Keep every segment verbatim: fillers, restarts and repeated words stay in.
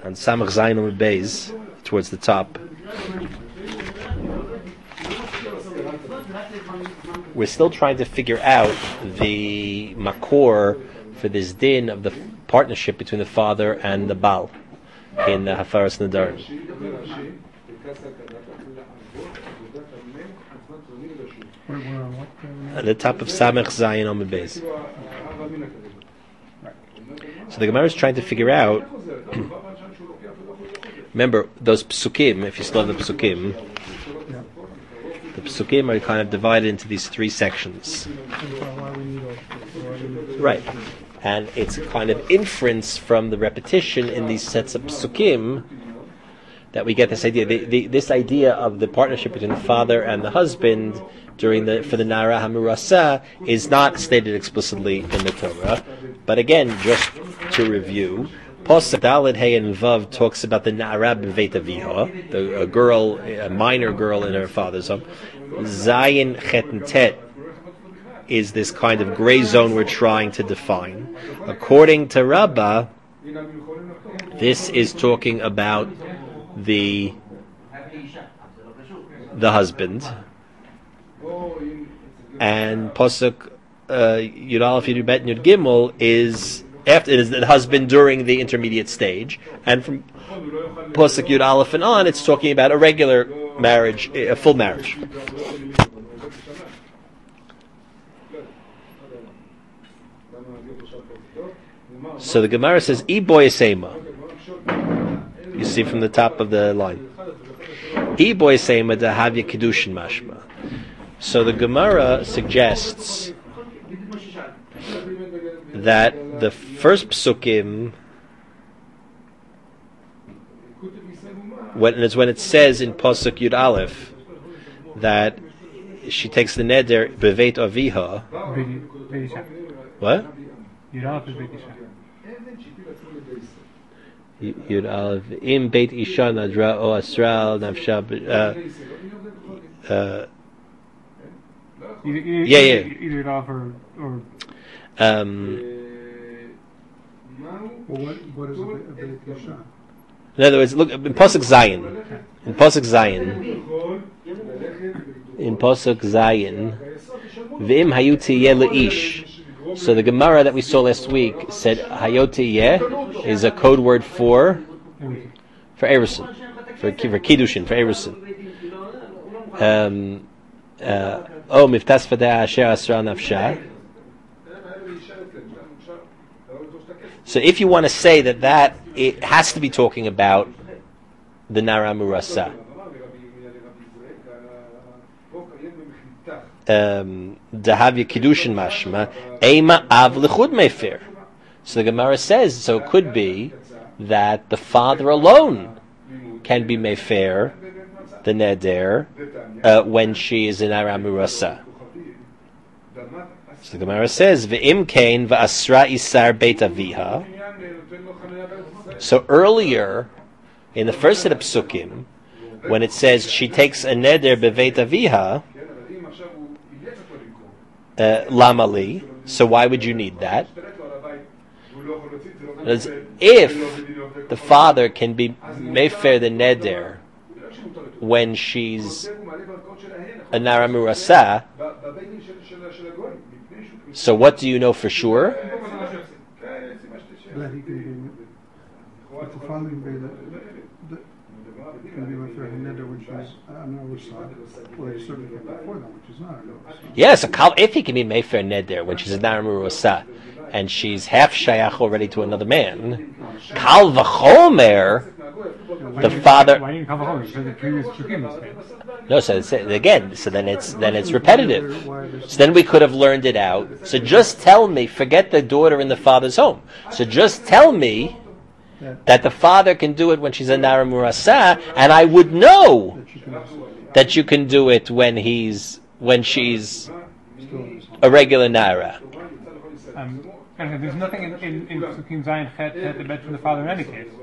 on Samach Zayin Amud Beis, towards the top, we're still trying to figure out the makor for this din of the partnership between the father and the Baal in uh, Hafaras Nadarim. At the top of Samach Zayin Amud Beis. So the Gemara is trying to figure out. Remember those psukim. If you still have the psukim, the psukim are kind of divided into these three sections. Right, and it's a kind of inference from the repetition in these sets of psukim that we get this idea. The, the, this idea of the partnership between the father and the husband during the for the Nara Hamurasa is not stated explicitly in the Torah, but again, just to review, Posuk Daled Hey and Vav talks about the Nara B'Veit Aviha, the a girl, a minor girl in her father's home. Zayin Chet and Tet is this kind of gray zone we're trying to define. According to Rabbah, this is talking about the the husband, and Posuk uh, Yud Aleph Yud Bet Yud Gimel is after it is the husband during the intermediate stage, and from Posuk Yud Aleph and on, it's talking about a regular marriage, a full marriage. So the Gemara says, "I boy seima." You see from the top of the line, "I boy seima da havya kedushin mashma." So the Gemara suggests that the first psukim, when it's when it says in Pasuk Yud Aleph that she takes the neder beveit aviha. What? Yud Aleph im beit isha nadra o asral nafsha. Yeah, yeah. Either it off or. or um, well, what, what is a beit isha? In other words, look in Pasuk Zayin. In Pasuk Zayin. In Pasuk Zayin. V'im hayuti yeh le'ish. So the Gemara that we saw last week said hayoti yeh is a code word for for Erusin, for for Kiddushin, for Erusin. Um, uh, oh, miftas fadeh asher asra nafsha. So if you want to say that that it has to be talking about the Nara Murasa. Um, Dahavya Kiddushin Mashma Eima Av Lechud Mefer. So the Gemara says, so it could be that the father alone can be Mefer, the Neder, uh, when she is in Aramurasa. So the Gemara says, V'im Kain V'asra Isar Beit Aviha. So earlier, in the first set of Psukim, when it says she takes a Neder Beveit Aviha, Uh, Lamali, so why would you need that? Because if the father can be mefer the neder when she's a naramurasa, so what do you know for sure? Yes, if he can be Mefer Neder when she's a Naramurasa and she's half Shayach already to another man, Kal V'chomer, the father. Why didn't Kal V'chomer? Because the previous Chukim. No, so it's, again, so then it's then it's repetitive. So then we could have learned it out. So just tell me, forget the daughter in the father's home. So just tell me that the father can do it when she's a Nara Murasa, and I would know that you can do it when he's when she's a regular Nara. Um, there's nothing in in, in Psukim Zayin Chet Chet the bed from the father in any case.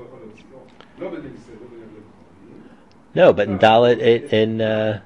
No, but in Dalet in uh,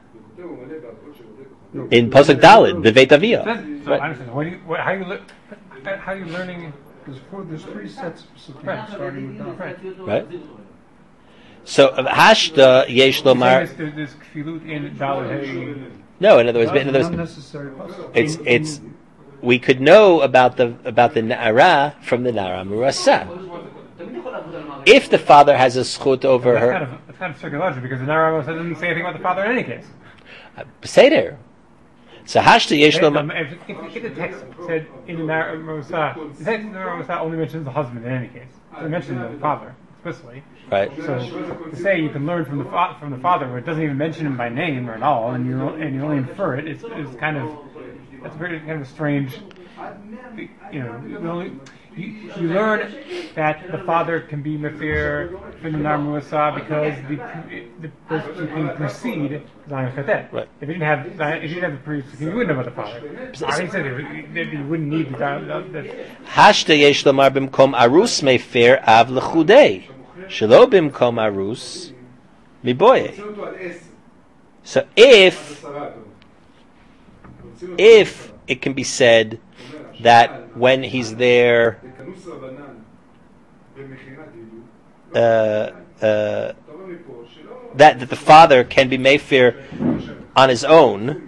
in Pasuk Dalet, Beveit Aviyah. So I understand. What do you, what, how you how are you learning? There's four. There's three sets of psukim Right. starting with Daf. Right. Right? So uh, hashda yesh Saying lomar. this- There's there's kfilut in Dalet Hey. No, in other words, in other Not words, necessary pasuk. it's it's we could know about the about the na'ara from the na'ara murasa. If the father has a schut over That's her, kind of that's kind of circular because the Nara doesn't say anything about the father in any case. Seder. So hashta yesh If, lomar. if, if, if the text said in the Nara Musa, the text in the Nara Musa only mentions the husband in any case. So it mentions the father explicitly. Right. So to say you can learn from the fa- from the father where it doesn't even mention him by name or at all, and you and you only infer it, it's, it's kind of that's very kind of a strange. You know, you, only, you, you learn that the father can be mafir from the Nar Musa because the the person can precede Zion Chatet. Right. If you didn't have Zion, if you didn't have the priest, you wouldn't know about the father. I said it, you wouldn't need the. the, the Hashta yesh lomar bimkom arus mefer av lechudei. Shelo bimkom arus miboye. So if if it can be said that when he's there, uh, uh, that that the father can be mefer on his own,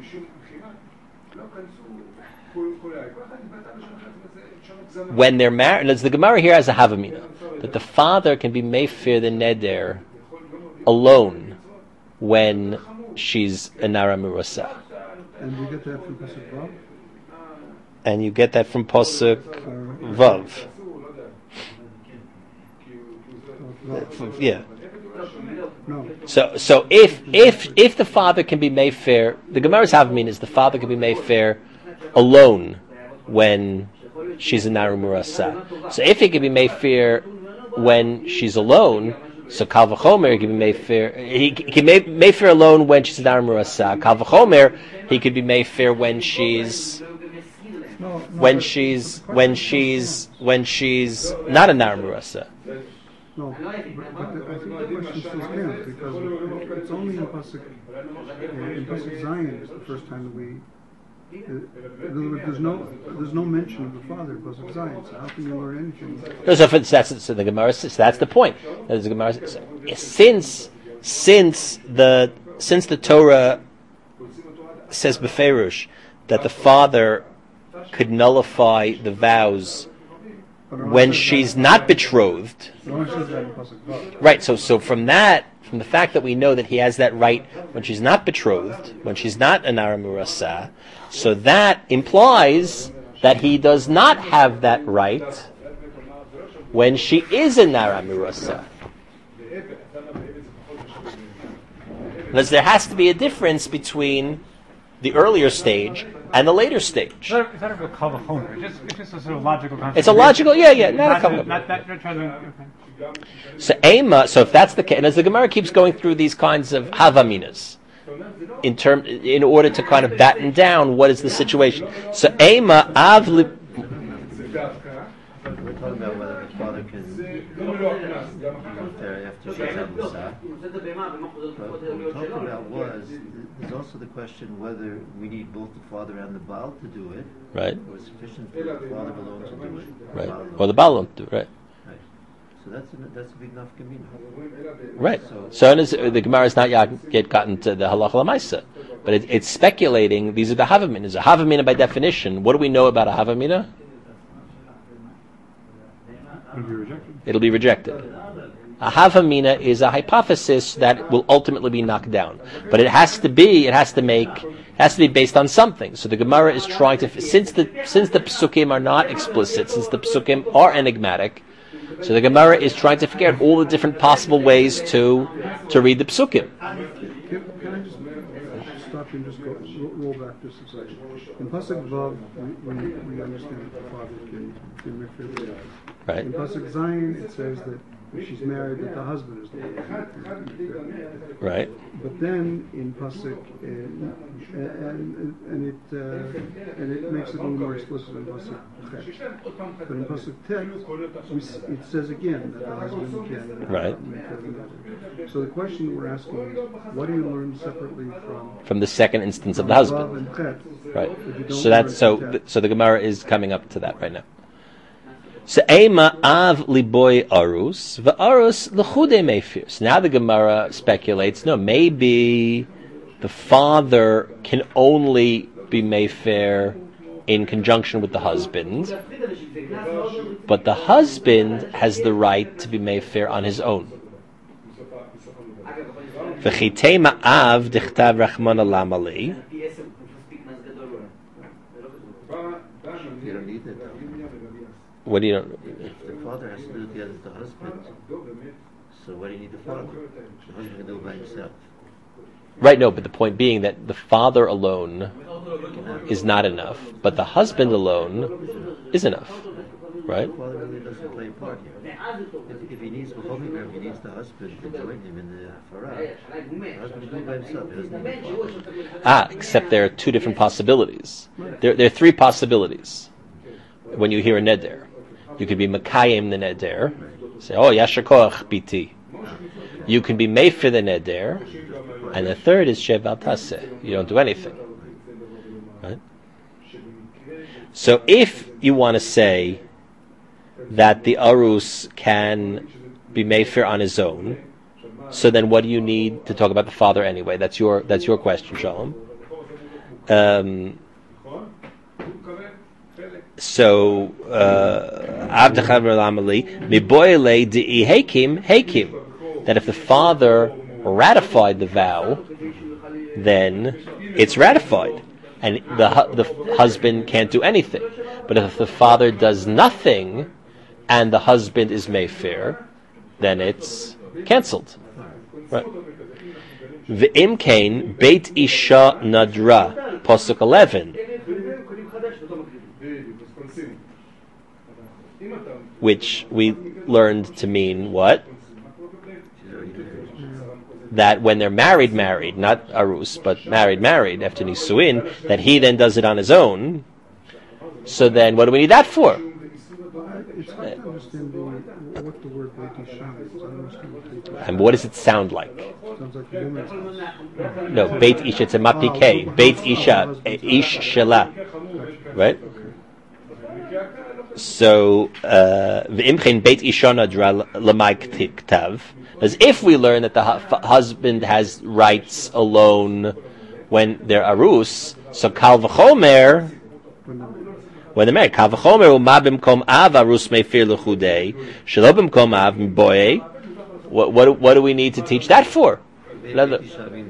when they're married. The Gemara here has a havamina that the father can be mefer the neder alone when she's a nara murasa. And you get that from pasuk Vav. And you get that from Pasuk Vav. Yeah. No. So, so if if if the father can be made fair, the Gemara's havamina is the father can be made fair alone when she's a naru murasa. So if he can be made fair when she's alone, so kal v'chomer he can be made fair. He can be made fair alone when she's a naru murasa. Kal v'chomer he could be made fair when she's. No, no, When but- she's but the when question she's when she's not a nar murasa. No, but, but the, I think the question still stands because it's only in pasuk in pasuk Zion is the first time that we. Uh, there's no there's no mention of the father in pasuk Zion. So how can you learn anything? No, so, for, that's so the Gemara says so that's the point. That is the Gemara says, since since the since the Torah says beferush that the father could nullify the vows But it only when says she's that- not betrothed. It only says that in pasuk Vav. Right, so so from that, from the fact that we know that he has that right when she's not betrothed, when she's not an aramurasa, so that implies that he does not have that right when she is an aramurasa. Because there has to be a difference between the earlier stage and the later stage. It's not, it's not a real kavachomer. It's just, it's just a sort of logical concept. It's a logical, yeah, yeah, not a Not, kavachomer. not, not, not trying to. Okay. So Ema, so if that's the case, and as the Gemara keeps going through these kinds of havaminas, in term, in order to kind of batten down what is the situation. So Ema avli. We're talking about whether the father can there after she's on Musa. But what we talked about was there's also the question whether we need both the father and the Baal to do it, Right, or sufficient for the father alone to do it. or right. Baal alone. Well, the Baal won't do it, right. Right. So that's a, that's a big enough kamina. Right. So and is- the Gemara has not yet yet gotten to the halacha l'maisa, but it, it's speculating. These are the havaminas. A havamina, by definition, what do we know about a havamina? It'll be rejected. It'll be rejected. A havamina is a hypothesis that will ultimately be knocked down, but it has to be. It has to make. It has to be based on something. So the Gemara is trying to, since the since the psukim are not explicit, since the psukim are enigmatic. So the Gemara is trying to figure out all the different possible ways to to read the psukim. Can, can I just stop you and just go ro- roll back just a second? In pasuk Vav, we, we, we understand that the father can can make fair the Right. In pasuk Zion, it says that if she's married, that the husband is the one who can make fair. Right. But then in pasuk, uh, and and it uh, and it makes it a little more explicit in pasuk Chet. But in pasuk Tet, we s- it says again that the husband can uh, Right. make fair. So the question we're asking is, what do you learn separately from From the second instance of the Vav husband. and Chet? Right. If you don't So that's so. learn th- Chet? So the Gemara is coming up to that right now. So ema av liboy arus, v'arus l'chude meifir. So now the Gemara speculates, no, maybe the father can only be meifir in conjunction with the husband, but the husband has the right to be meifir on his own. V'chitema av dichtav rachmana lamali. You don't need it. What do you know? If the father has to do it together with the husband, so why do you need the father? The husband can do it by himself. Right, no, but the point being that the father alone is not enough, but the husband alone is enough, right? The father really doesn't play a part here. If, if he needs the if he needs the husband to join him in the farah, the husband can do it by himself. He doesn't need the father. Ah, except there are two different possibilities. There, there are three possibilities when you hear a neder. You could be Makayim the neder, say, oh, Yashar Koach B T. You can be Meifir the neder, and the third is Sheval Taseh. You don't do anything. Right? So if you want to say that the Arus can be Meifir on his own, so then what do you need to talk about the father anyway? That's your that's your question, Shalom. Um, so, that if the father ratified the vow, then it's ratified, and the hu- the husband can't do anything. But if the father does nothing, and the husband is meifir, then it's cancelled. Right? V'im kain beit isha nadra, pasuk eleven, which we learned to mean what? That when they're married, married, not arus, but married, married, after nisuin, that he then does it on his own. So then, what do we need that for? It's hard to understand the, what the word Beit Isha is. I don't understand what Beit Isha And what does it sound like? sounds like a woman's house. No, Beit Isha, it's a mapike. Beit Isha, Ish Shela. Right? So, v'imchein Beit Isha nadra l'may ktav. As if we learn that the hu- husband has rights alone when they're arus, so kal v'chomer, when they're married, kal v'chomer u'ma b'mkom av arus meifir l'chudei, shelo b'mkom av m'boye. What, what, what do we need to teach that for? Another,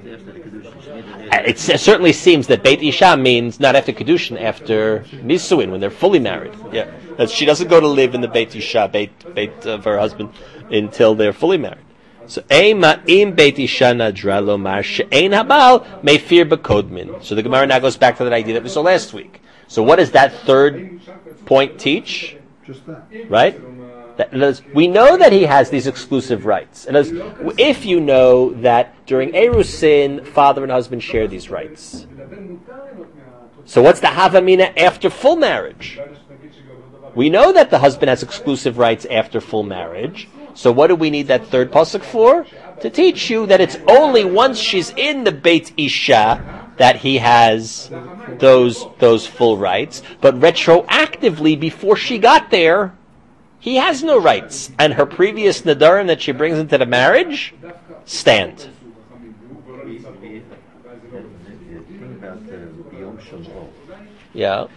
it certainly seems that Beit Isha means not after Kedushin, after Nisuin, when they're fully married. Yeah, that she doesn't go to live in the Beit Isha, Beit, Beit of her husband, until they're fully married. So, Eima im Beit Isha nadra lomar she'ein habal meifir b'kodmin. So the Gemara now goes back to that idea that we saw last week. So what does that third point teach? Just that. Right? That, in other words, we know that he has these exclusive rights. In other words, if you know that during Erusin, father and husband share these rights. So what's the Havamina after full marriage? We know that the husband has exclusive rights after full marriage. So what do we need that third pasuk for? To teach you that it's only once she's in the Beit Isha that he has those those full rights. But retroactively, before she got there, he has no rights. And her previous nadarim that she brings into the marriage stand. Yeah.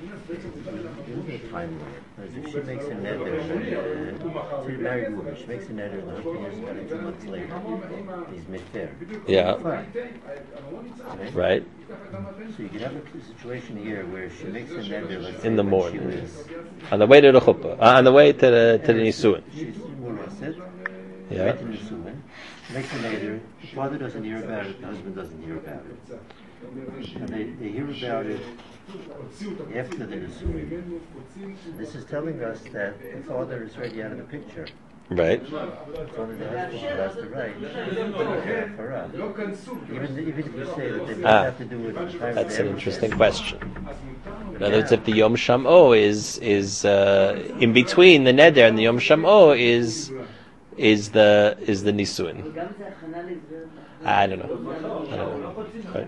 If she makes a neder, uh, she's a married woman, she makes a neder, and the husband hears about it two months later. He's mid-fair. Yeah. Right? Right. So you can have a situation here where she makes a neder, let's say, In the when morning. she was, On the way to the chuppah. Uh, on the way to the to the nisuin. she's molested, Yeah. right in the nisuin, makes a neder, the father doesn't hear about it, the husband doesn't hear about it. And they, they hear about it after the nisuin. This is telling us that the father is already out of the picture. Right. It's only the husband who has the right for us. Even, even if you say that they both Ah, have to do it at the time That's of an the interesting Erusin. question. In other words, if the Yom Sham'o is is uh, in between the neder and the Yom Sham'o is is the is the nisuin. I don't know. I don't know.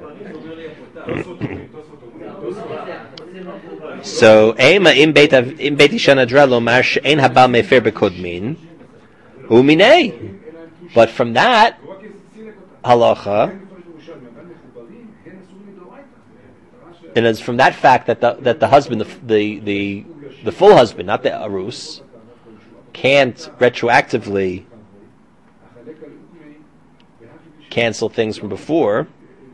Right. So, Ema im beit im beit isha nadra lomar she'en habal mefer bekodmin uminei. But from that halacha, and it's from that fact that the that the husband, the the the, the full husband, not the arus, can't retroactively cancel things from before.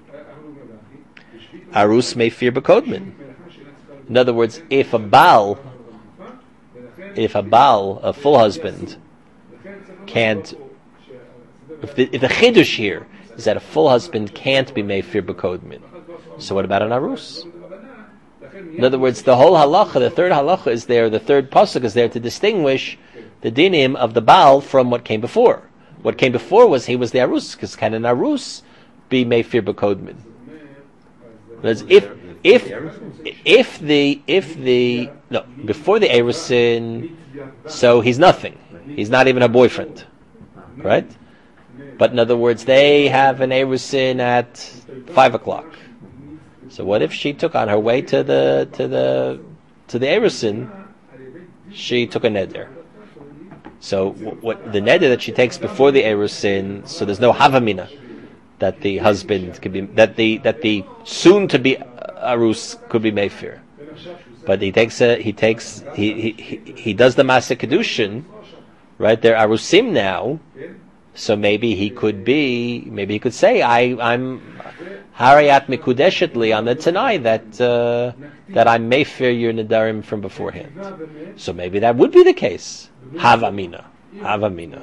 Arus may fear bekodmin. In other words, if a baal, if a baal, a full husband, can't, if the, if the chidush here is that a full husband can't be made fear bekodmin, so what about an arus? In other words, the whole halacha, the third halacha is there, the third pasuk is there to distinguish the dinim of the baal from what came before. What came before was he was the arus, because can an arus be made fear bekodmin? If if if the if the no before the erusin, so he's nothing. He's not even a boyfriend, right? But in other words, they have an erusin at five o'clock. So what if she took on her way to the to the to the erusin? She took a neder. So what the neder that she takes before the erusin? So there's no havamina that the husband could be that the that the soon to be arus could be meifir, but he takes a he takes he he he does the Maaseh Kedushin, right? They're arusim now, so maybe he could be maybe he could say I I'm harayat mikudeshetli on the Tanai that uh, that I'm meifir your nedarim from beforehand. So maybe that would be the case. Havamina, havamina.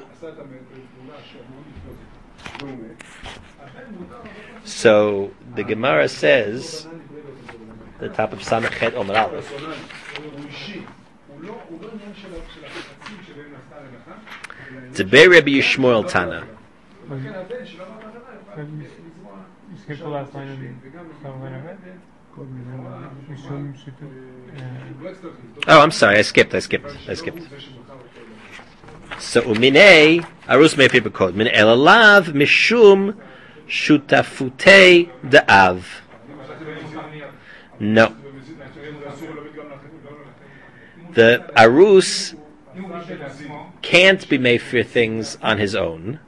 So the Gemara says, the top of Samachet Omer Aleph, Debei Rabbi Yishmael Tana. You skipped the last line in Oh, I'm sorry, I skipped, I skipped, I skipped. So Uminei, Arus Meifir Bekod, Min Elalav Mishum Shutafutei Da'av. No. The Arus can't be made for things on his own.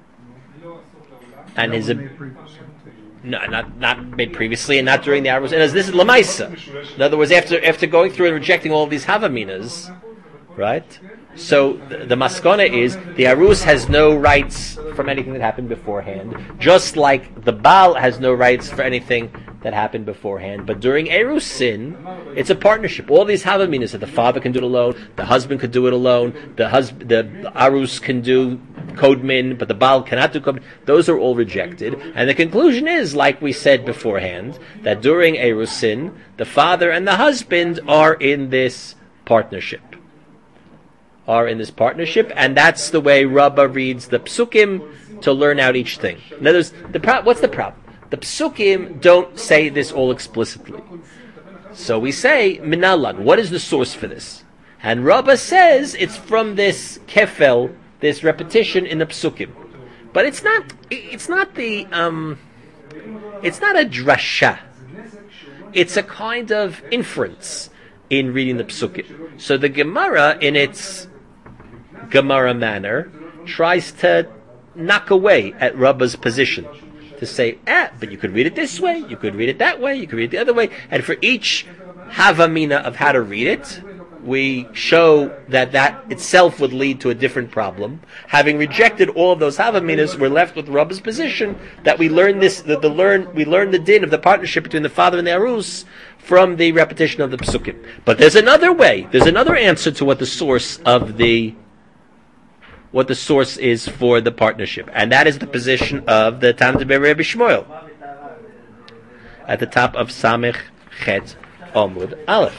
And his no, not not made previously, and not during the Arus. And as this is Lamaisa. In other words, after after going through and rejecting all of these Havaminas, right? So the, the maskana is the arus has no rights from anything that happened beforehand, just like the baal has no rights for anything that happened beforehand. But during erusin, it's a partnership. All these havaminas that the father can do it alone, the husband could do it alone, the husband, the arus can do kodmin, but the baal cannot do kodmin. Those are all rejected. And the conclusion is, like we said beforehand, that during erusin, the father and the husband are in this partnership. Are in this partnership, and that's the way Rabbah reads the psukim to learn out each thing. In other words, the pro- what's the problem? The psukim don't say this all explicitly. So we say, Minalan, what is the source for this? And Rabbah says it's from this kefel, this repetition in the psukim. But it's not, it's not the, um, it's not a drasha. It's a kind of inference in reading the psukim. So the Gemara, in its Gemara manner, tries to knock away at Rabbah's position, to say, ah, but you could read it this way, you could read it that way, you could read it the other way, and for each havamina of how to read it, we show that that itself would lead to a different problem. Having rejected all of those havaminas, we're left with Rabbah's position that we learn this, that the learn we learn the din of the partnership between the father and the arus from the repetition of the psukim. But there's another way. There's another answer to what the source of the what the source is for the partnership, and that is the position of the Tana Debei Rabbi Yishmael at the top of Samech Chet Amud Aleph.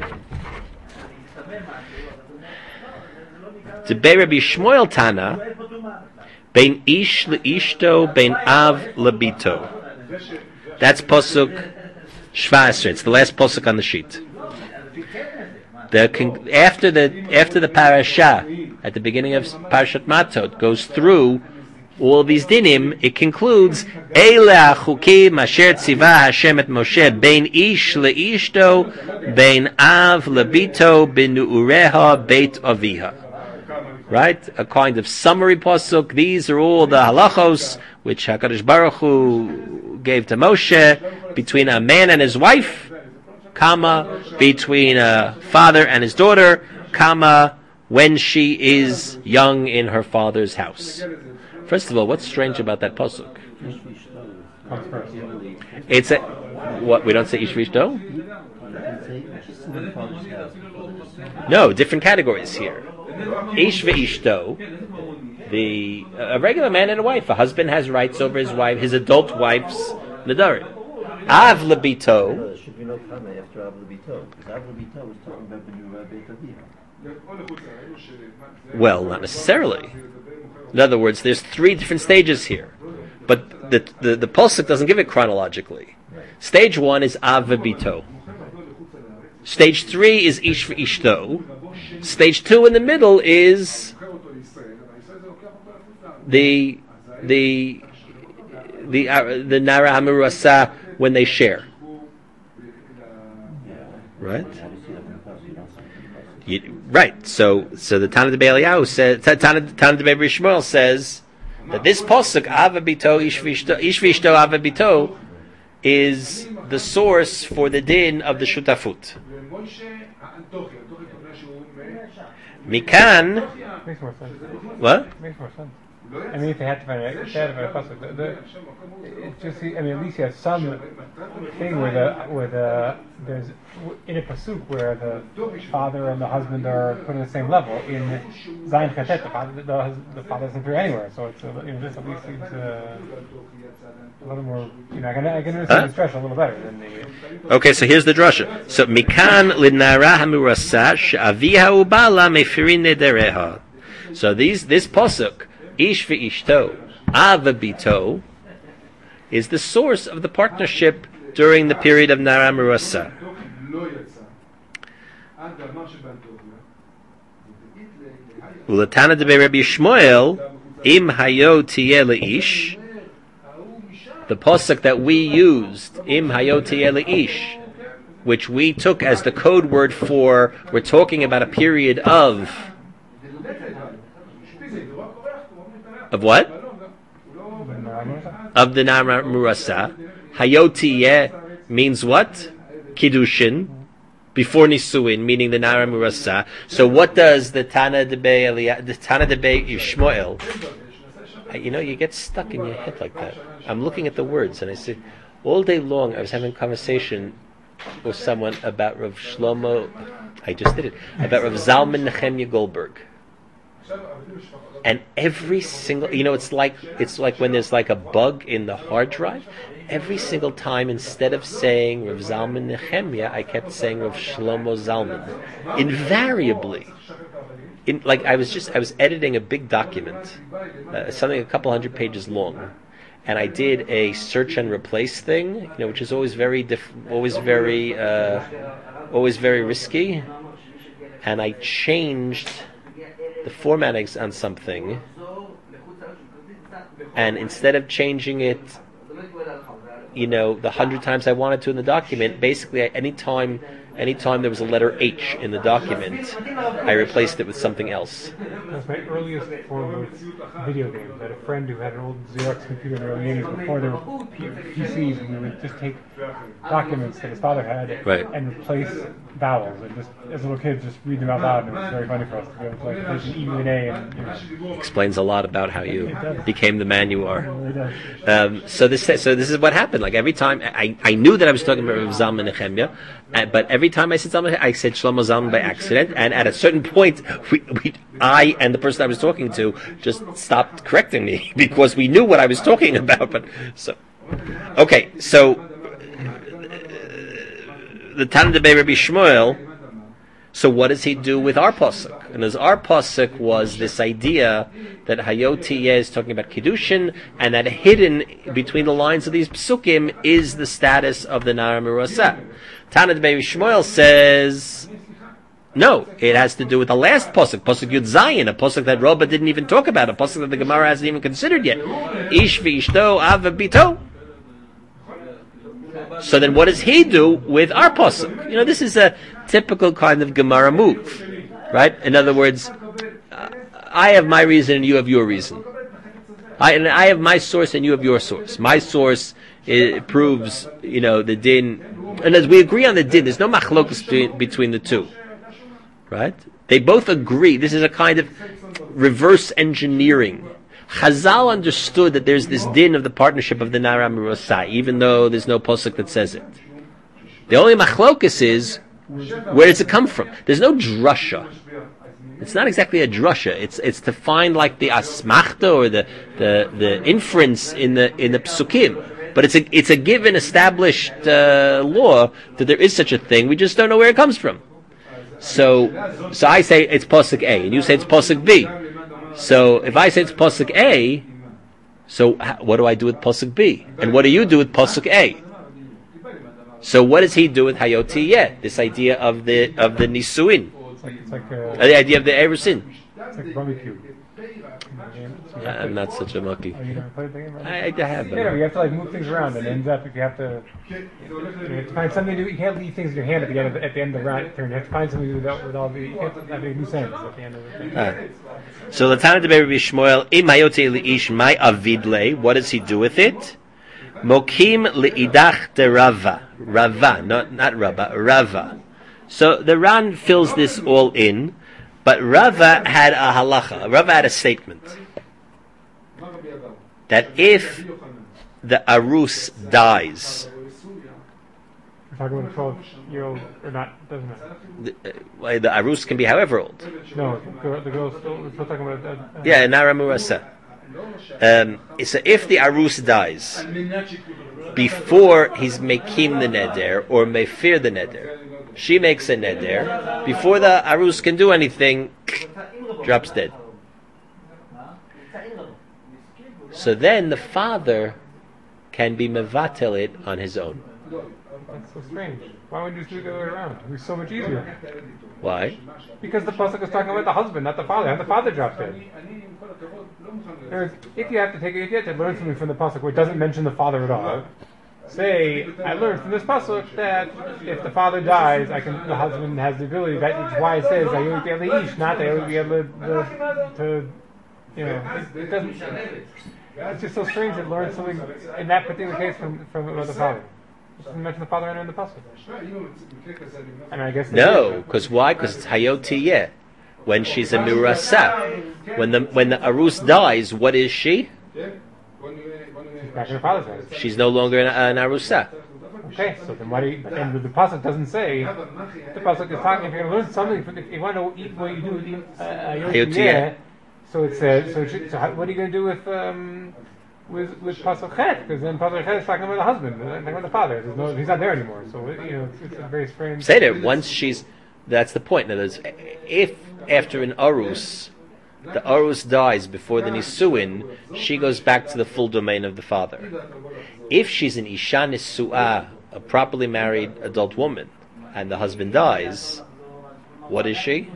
Debei Rabbi Yishmael Tana Bein Ish leishto Bein Av lebito. That's pasuk Shvasr. It's the last pasuk on the sheet. the con- after the after the parasha at the beginning of Parashat Matot goes through all these dinim, it concludes Eile hachukim asher tziva Hashem et Moshe bein ish leishto bein av lebito benuureha beit aviha. Right, a kind of summary pasuk. These are all the halachos which Hakadosh Baruch Hu gave to Moshe between a man and his wife, comma, between a father and his daughter, comma, when she is young in her father's house. First of all, what's strange about that pasuk? It's a what we don't say ish v'ishto? No, different categories here. Ish v'ishto, the a regular man and a wife. A husband has rights over his wife, his adult wife's nedarim. Av lebito. Should be no comment after Av lebito, because Av lebito was talking about Benura Beit Aviha. Well, not necessarily. In other words, there's three different stages here, but the the, the pasuk doesn't give it chronologically. Stage one is Av v'bito. Stage three is Ish v'ishto. Stage two in the middle is the the the uh, the Nara Hamurasa when they share. Right? You, right. So so the Tana de Eliyahu says Tana Tana de Shmuel says that this pasuk Ava Bito Ish V'ishto Ish V'ishto Ava Bito is the source for the din of the shutafut. Mikan. Makes more sense. What? Makes more sense. I mean, if they had to find a, if they had to find a pasuk, the, the, it just, I mean, at least you have some thing where the, where the, there's, in a pasuk where the father and the husband are put on the same level. In Zayin Chatet, the father, the, the father doesn't appear anywhere, so it's, a, you know, this at least seems uh, a little more, you know, I can, I can understand huh? the stress a little better than the... Okay, so here's the drasha. So, Mikan linara hamurasa she'aviha ubala mefirin nedereha. So these, this pasuk, Ish v'ishto, Av v'bito, is the source of the partnership during the period of Nara Murasa. Ulatana de Rabbi Shmuel, Im hayo tiyeh leish, the pasuk that we used, Im hayo tiyeh leish, which we took as the code word for, we're talking about a period of Of what? Of the Nara Murasa. Hayotiyeh means what? Kiddushin. Before Nisuin, meaning the Nara Murasa. So what does the Tana Debe Eliya, the Tana Debe Shmuel, you know, you get stuck in your head like that. I'm looking at the words and I say, all day long I was having a conversation with someone about Rav Shlomo, I just did it, about Rav Zalman Nechemya Goldberg. And every single, you know, it's like it's like when there's like a bug in the hard drive. Every single time, instead of saying Rav Zalman Nechemya, I kept saying Rav Shlomo Zalman. Invariably, in like I was just I was editing a big document, uh, something a couple hundred pages long, and I did a search and replace thing, you know, which is always very diff- always very uh, always very risky, and I changed the formatting on something, and instead of changing it, you know, the hundred times I wanted to in the document, basically any time, any time there was a letter H in the document, I replaced it with something else. That's my earliest form of video games. I had a friend who had an old Xerox computer in the early eighties before there were P- PCs, and we would just take documents that his father had right. and replace vowels, and just as little kids just read them out loud, and it was very funny for us to be able to like there's an E and an A, and you know. Explains a lot about how you became the man you are. It really does. Um, so this so this is what happened. Like every time I, I knew that I was talking about Rav Zalman Nechemya, uh, but every time I said Zalman, I said Shlomo Zalman by accident, and at a certain point, we, we I and the person I was talking to just stopped correcting me because we knew what I was talking about. But so okay, so. The Tana Debei Rabbi Shmuel, so what does he do with our pasuk? And as our pasuk was this idea that Hayotiyeh is talking about Kiddushin, and that hidden between the lines of these psukim is the status of the Nara Murasa. Tana Debei Shmuel says, No, it has to do with the last pasuk, pasuk Yud Zayin, a pasuk that Rabba didn't even talk about, a pasuk that the Gemara hasn't even considered yet. Ish v'ishto ava bito. So then, what does he do with our pasuk? You know, this is a typical kind of Gemara move, right? In other words, uh, I have my reason and you have your reason. I and I have my source and you have your source. My source it proves, you know, the din, and as we agree on the din, there's no machlokus between, between the two, right? They both agree. This is a kind of reverse engineering. Chazal understood that there's this din of the partnership of the Nara Mirosai, even though there's no posuk that says it. The only machlokus is, where does it come from? There's no drasha. It's not exactly a drasha. It's it's to find like the asmachta or the, the, the inference in the in the psukim. But it's a it's a given established uh, law that there is such a thing. We just don't know where it comes from. So so I say it's pasuk A, and you say it's pasuk B. So if I say it's pasuk A, so what do I do with pasuk B? And what do you do with pasuk A? So what does he do with hayotiyeh? This idea of the of the nisuin. It's like, it's like uh, Uh, the idea of the erusin. it's like barbecue. I'm not such a monkey. Oh, you never played the game, right? I, I have Yeah, no, them. you have to like move things around, and it ends up if you have to, you have to find something to do. You can't leave things in your hand at the end of the, at the end of the round turn. You have to find something to do with, with all the. You can't have any loose ends at the end of the thing. Ah. So Latana de Rabbi Shmuel, im hayote liish my avidle. What does he do with it? Mokim liidach de Rava, Rava, not not Rava, Rava. So the Ran fills this all in, but Rava had a halacha. Rava had a statement that if the arus dies, We're talking about a twelve-year-old or not? Doesn't matter. the, uh, well, the arus can be however old. No, the girl, the girl's still. We're still talking about. Uh, uh, Yeah, Nara Murasa. Um, so if the arus dies before he's making the neder or mefir the neder, she makes a neder before the arus can do anything, drops dead. So then the father can be mevatel it on his own. That's so strange. Why would you just do it the other way around? It was so much easier. Why? Because the pasuk is talking about the husband, not the father. How the father drops dead. In other words, if you have to take it, if you have to learn something from the pasuk where it doesn't mention the father at all, say, I learned from this pasuk that if the father dies, I can. The husband has the ability. That's why it says I only be able to eat, not I only be able to, to you know. It, it doesn't. It's just so strange to learn something in that particular case from from about the father. It doesn't mention the father in the pasuk. And I guess No, because why? Because it's hayotiyeh. When she's a mirasa, when the when the arus dies, what is she? back in the father's house. She's no longer an, an arusa. Okay, so then why do you, and the pasuk doesn't say, the pasuk is talking, if you're going to learn something, from the, if you want to know what you do with the, uh, Hayotiyeh. so it says, so, it should, so how, what are you going to do with, um, with, with pasuk chet? Because then pasuk chet is talking about the husband, not talking about the father. There's no, he's not there anymore, so, you know, it's, it's a very strange... Say that once she's, that's the point. In other words, if after an arus, the arus dies before the nisuin, she goes back to the full domain of the father. If she's an isha nisu'ah, a properly married adult woman, and the husband dies, what is she?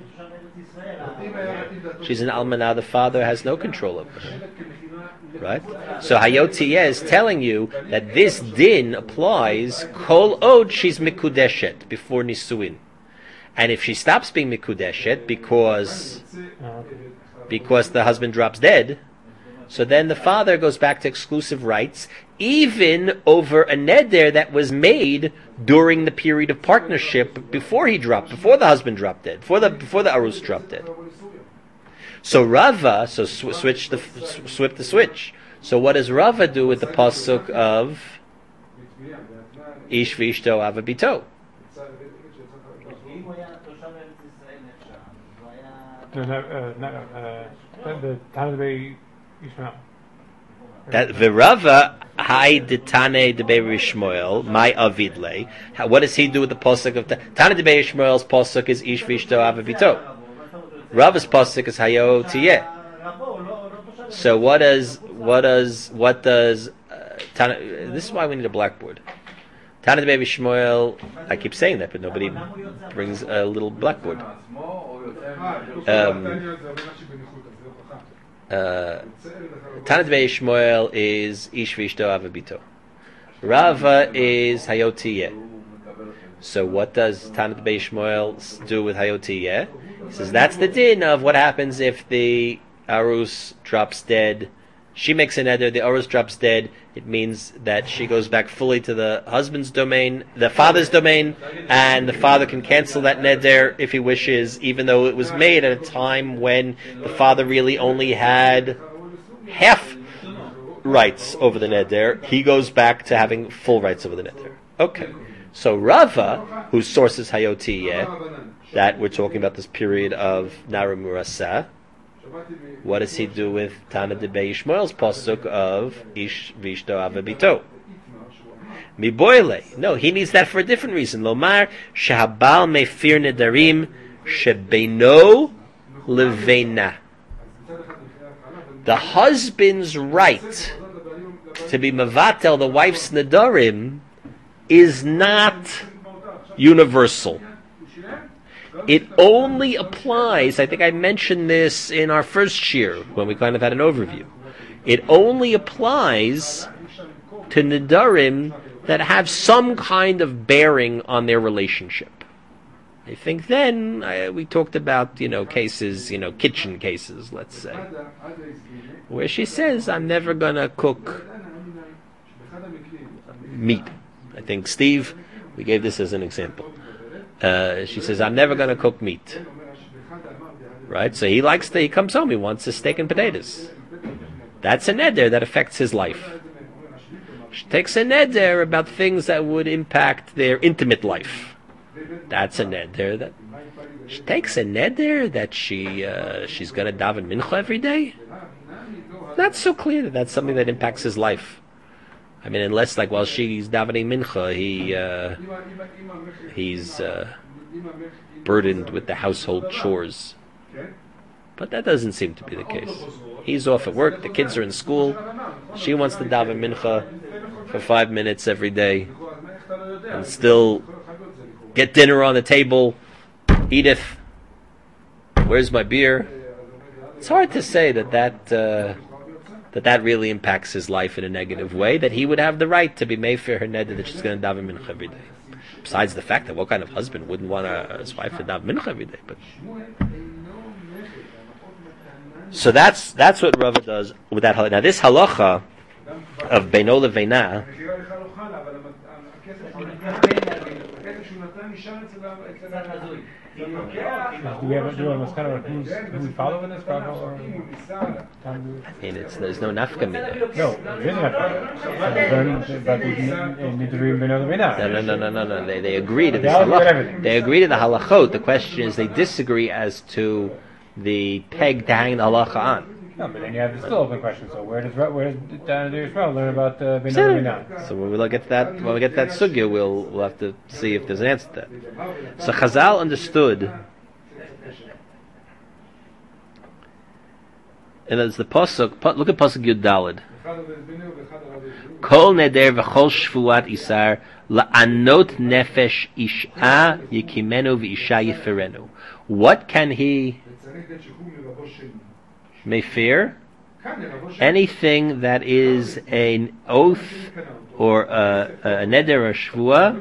She's an almanah. The father has no control over her. Right? So Hayotiyeh is telling you that this din applies kol od she's mikudeshet before nisuin. And if she stops being mikudeshet because because the husband drops dead, so then the father goes back to exclusive rights, even over a neder that was made during the period of partnership before he dropped, before the husband dropped dead, before the before the arus dropped dead. So Rava, so sw- switch the sw- swip the switch. So what does Rava do with the pasuk of Ish v'ishto avabito? No, no, uh, no, uh, the time of the Yishmael. That v'Rava hai detane debei Rishmoel my avidle. How- What does he do with the pasuk of Tana debei Rishmoel's pasuk is Ish v'ishto avabito. Rava's pasuk is Hayo Tiyeh. So what does what does what does uh, Tana, this is why we need a blackboard. Tana debei Rishmoel. I keep saying that, but nobody brings a little blackboard. Um, uh, Tanat Beishmoel is Ish Vishto Avabito. Rava is Hayotiyeh. So what does Tanat Beishmoel do with Hayotiyeh? He says that's the din of what happens if the Arus drops dead. She makes an neder, the Arus drops dead. It means that she goes back fully to the husband's domain, the father's domain, and the father can cancel that neder if he wishes, even though it was made at a time when the father really only had half rights over the neder. He goes back to having full rights over the neder. Okay. So Rava, whose source is Hayotiyeh, that we're talking about this period of Nara Murasa, what does he do with Tana de Beishmoel's pasuk of Ish Vishto Avabito? Miboile. No, he needs that for a different reason. Lomar shehabal mefir nedarim shebeino levena. The husband's right to be mevatel the wife's nedarim is not universal. It only applies, I think I mentioned this in our first shir, when we kind of had an overview. It only applies to nedarim that have some kind of bearing on their relationship. I think then, I, we talked about, you know, cases, you know, kitchen cases, let's say, where she says, I'm never going to cook meat. I think, Steve, we gave this as an example. Uh, she says, I'm never going to cook meat. Right? So he likes to, he comes home, he wants his steak and potatoes. That's a neder that affects his life. She takes a neder about things that would impact their intimate life. That's a neder that, she takes a neder that she, uh, she's going to daven mincha every day. Not so clear that that's something that impacts his life. I mean, unless, like, while she's davening mincha, he uh, he's uh, burdened with the household chores. But that doesn't seem to be the case. He's off at work, the kids are in school, she wants to daven mincha for five minutes every day, and still get dinner on the table. Edith, where's my beer? It's hard to say that that... Uh, that that really impacts his life in a negative way, that he would have the right to be mefer her neder that she's going to daven mincha every day. Besides the fact that what kind of husband wouldn't want a, his wife to daven mincha every day? But so that's that's what Rava does with that halacha. Now this halacha of beino leveina, Do we have, do we have a kind of who's, who we follow in this? Or I mean, it's, there's no nafka mina. No, there isn't nafka. No, no, no, no, no, no. They they agree to this halach. They agree to the halachot. The question is, they disagree as to the peg to hang the halacha on. No, but then you have the still open question. So where does where does Dana Yisrael learn about uh, Beino Levinah? So when we look at that, when we get that sugya, we'll we'll have to see if there's an answer to that. So Chazal understood, and that's the pasuk. Look at pasuk Yud Daled. Kol neder v'chol shvuat isar la'anot nefesh isha yikimenu v'isha yiferenu. What can he may fear? Anything that is an oath or a, a neder or shvua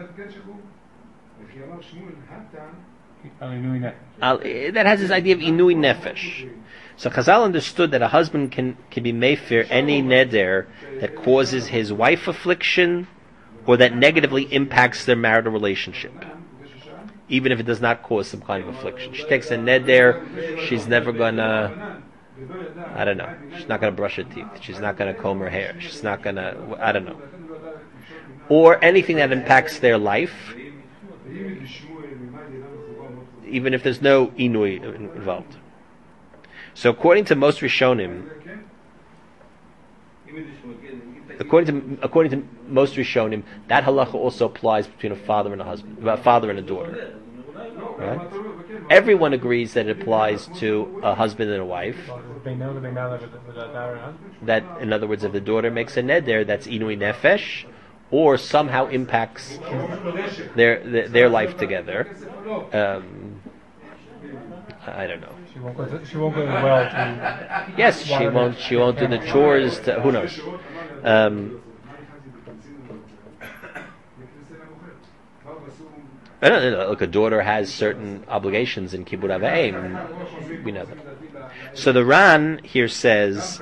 that has this idea of inui nefesh. So Chazal understood that a husband can, can be mefer any neder that causes his wife affliction or that negatively impacts their marital relationship, even if it does not cause some kind of affliction. She takes a neder, she's never gonna, I don't know, she's not gonna brush her teeth, she's not gonna comb her hair, she's not gonna, I don't know. Or anything that impacts their life, even if there's no inui involved. So according to most Rishonim, according to according to most Rishonim, that halacha also applies between a father and a husband, a father and a daughter. Right? Everyone agrees that it applies to a husband and a wife. That, in other words, if the daughter makes a neder, that's inui nefesh, or somehow impacts their their, their life together. Um, I don't know. She won't go. To, she won't go to the well to. Yes, she won't. She won't do the chores. To, who knows? Um, I don't know. Look, a daughter has certain obligations in Kibbud Av V'Em. We know that. So the Ran here says.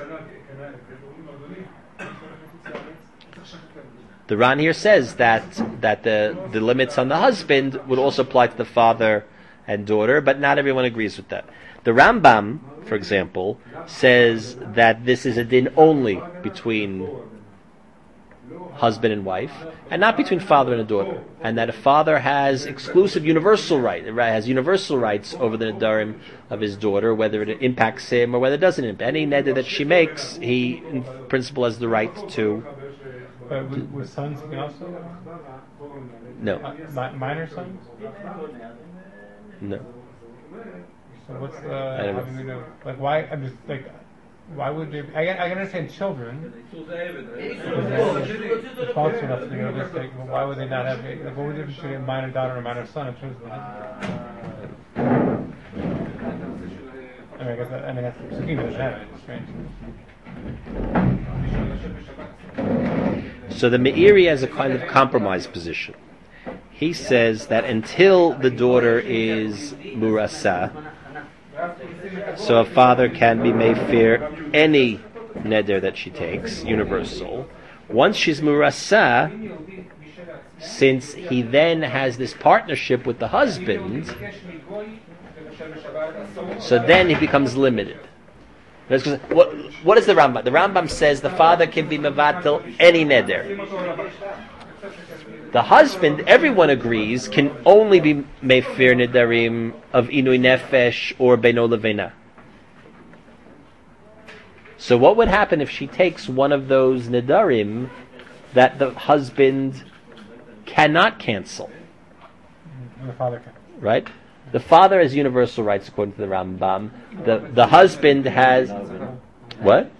The Ran here says that that the, the limits on the husband would also apply to the father and daughter, but not everyone agrees with that. The Rambam, for example, says that this is a din only between husband and wife, and not between father and a daughter, and that a father has exclusive universal right, has universal rights over the nedarim of his daughter, whether it impacts him or whether it doesn't impact. Any neder that she makes, he in principle has the right to. Uh, with, with sons, you can also. No. Uh, mi- minor sons. No. So what's the? I don't know. How do we know? Like why? I'm just like, why would they? I, can- I can understand children. Responsible enough to you know just like, well, why would they not have? A, like, what would the difference between a minor daughter and a minor son in terms of? The, I mean, I guess that, I mean that's Sukima doesn't have it. It's strange. So the Meiri has a kind of compromise position. He says that until the daughter is murasa, so a father can be mefer any neder that she takes, universal. Once she's murasa, since he then has this partnership with the husband, so then he becomes limited. What, what is the Rambam? The Rambam says the father can be mevatel any neder. The husband, everyone agrees, can only be mefer nedarim of inui nefesh or beno levena. So what would happen if she takes one of those nedarim that the husband cannot cancel? The father can. Right? The father has universal rights according to the Rambam. The the husband has what?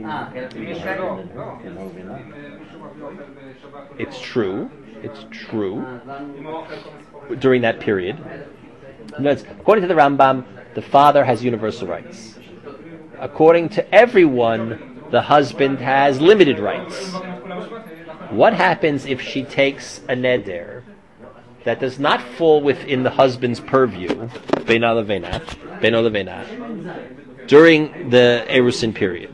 It's true. It's true. During that period, no, it's, according to the Rambam, the father has universal rights. According to everyone, the husband has limited rights. What happens if she takes a neder that does not fall within the husband's purview, Beina Levena, Beno Levena, during the Erusin period?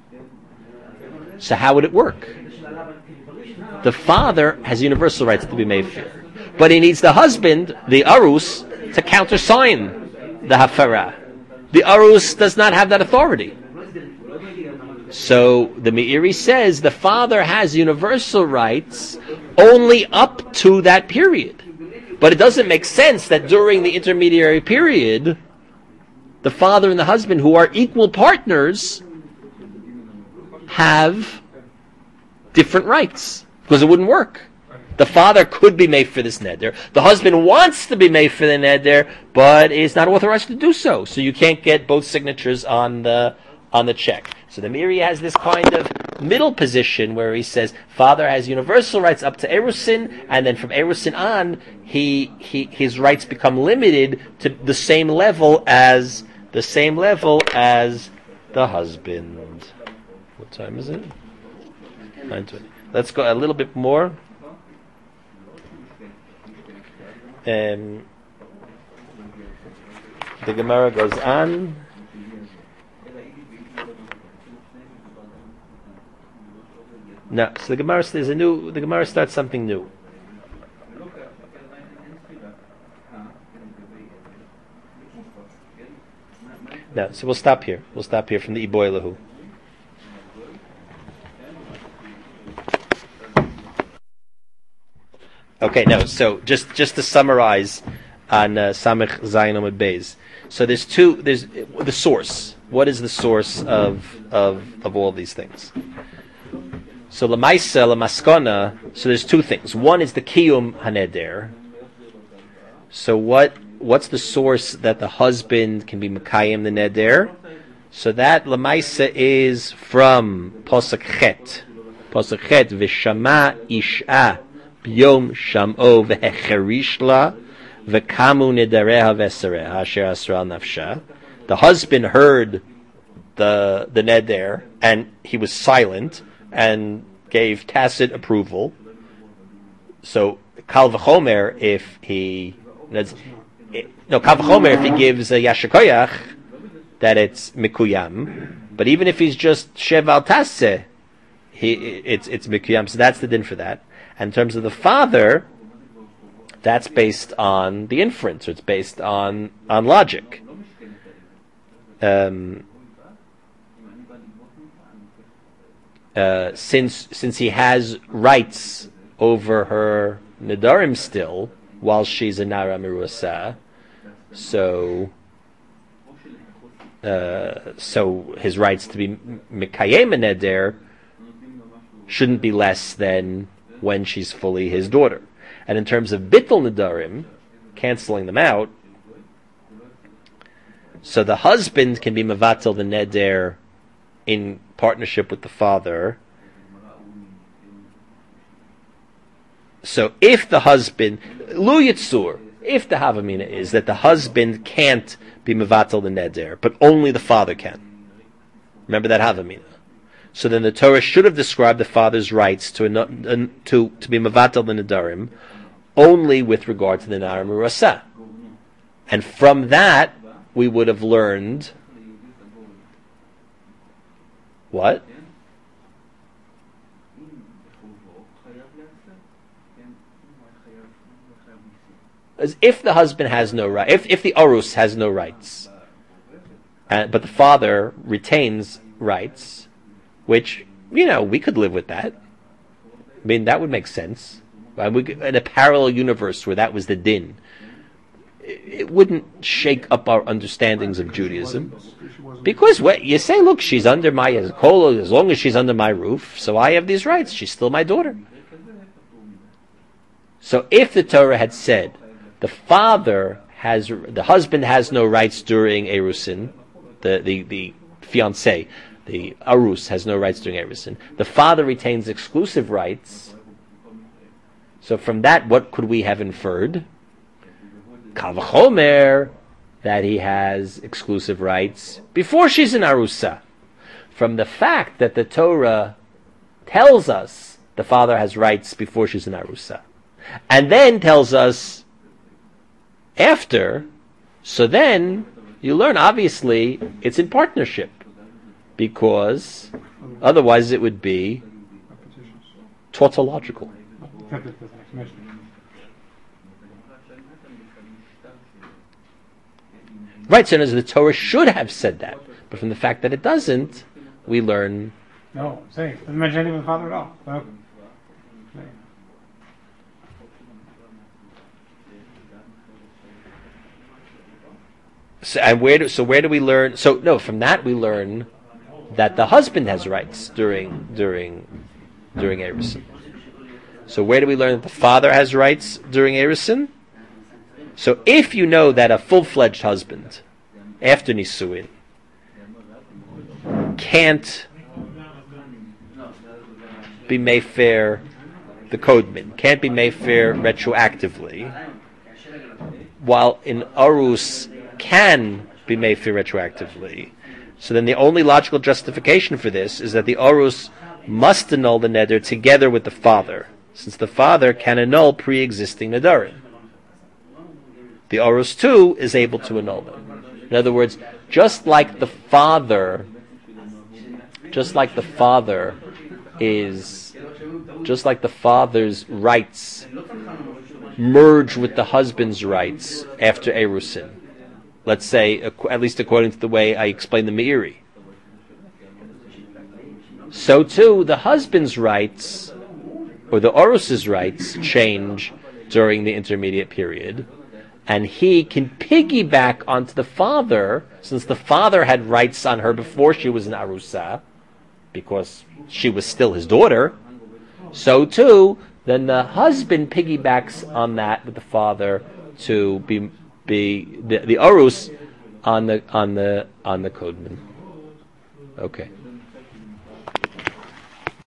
So how would it work? The father has universal rights to be mefer, but he needs the husband, the arus, to countersign the hafara. The arus does not have that authority. So the Meiri says the father has universal rights only up to that period. But it doesn't make sense that during the intermediary period, the father and the husband, who are equal partners, have different rights. Because it wouldn't work. The father could be made for this neder. The husband wants to be made for the neder, but is not authorized to do so. So you can't get both signatures on the on the check. So the Meiri has this kind of middle position where he says father has universal rights up to Erusin, and then from Erusin on, he he his rights become limited to the same level as the same level as the husband. What time is it? nine twenty. Let's go a little bit more. Um, the Gemara goes on. No, so the Gemara there's a new. The Gemara starts something new. No, so we'll stop here. We'll stop here from the Iboy Lahu. Okay, no. So just just to summarize on uh, Samech Zayin Amud Beis. So there's two. There's the source. What is the source of of of all these things? So Lamaisa, Lamaskana. So there's two things. One is the Kiyum Haneder. So what what's the source that the husband can be Mekayim the Neder? So that Lamaisa is from Posuk Chet. Posuk Chet V'Shama Isha. Yom Sham'o v'Hecherish la v'kamu nedareha v'esareha asher asra nafsha. The husband heard the the neder, and he was silent and gave tacit approval. So kal v'chomer if he no kal v'chomer if he gives a yashikoyach, that it's mikuyam. But even if he's just sheval taseh, he it's it's mikuyam. So that's the din for that. And in terms of the father, that's based on the inference, or it's based on on logic. Um, uh, since since he has rights over her nedarim still while she's a nara miruasa, so uh, so his rights to be mikayem neder shouldn't be less than when she's fully his daughter. And in terms of bittul nedarim, canceling them out, so the husband can be mevatel the neder in partnership with the father. So if the husband, lu yitzur, if the havamina is that the husband can't be mevatel the neder, but only the father can. Remember that havamina. So then the Torah should have described the father's rights to to to be mevatel the nedarim only with regard to the nara mirasa, and from that we would have learned what? As if the husband has no right, if if the orus has no rights, uh, but the father retains rights, which, you know, we could live with that. I mean, that would make sense. Uh, we could, in a parallel universe where that was the din, it, it wouldn't shake up our understandings of Judaism. Because what, you say, look, she's under my, as long as she's under my roof, so I have these rights. She's still my daughter. So if the Torah had said, the father has, the husband has no rights during Erusin, the, the, the fiancé, the Arus has no rights during Erusin, the father retains exclusive rights. So from that, what could we have inferred? Kal v'chomer, that he has exclusive rights before she's an Arusa. From the fact that the Torah tells us the father has rights before she's an Arusa, and then tells us after, so then you learn, obviously, it's in partnership, because otherwise it would be tautological. Right, so as the Torah should have said that, but from the fact that it doesn't, we learn. No, I'm saying it doesn't mention anything of the father at all. So, so and where do so where do we learn? So no, from that we learn that the husband has rights during during during Erusin. So where do we learn that the father has rights during Erusin? So if you know that a full-fledged husband, after Nisuin, can't be Mayfair the codeman, can't be Mayfair retroactively, while in Arus can be Mayfair retroactively, so then the only logical justification for this is that the Arus must annul the neder together with the father, since the father can annul pre-existing nedarim. The Orus too is able to annul them. In other words, just like the father, just like the father is, just like the father's rights merge with the husband's rights after Erusin. Let's say, at least according to the way I explained the Meiri. So too, the husband's rights, or the Orus's rights, change during the intermediate period. And he can piggyback onto the father, since the father had rights on her before she was an Arusa, because she was still his daughter. So too, then the husband piggybacks on that with the father to be be the, the Arus on the on the on the codeman. Okay.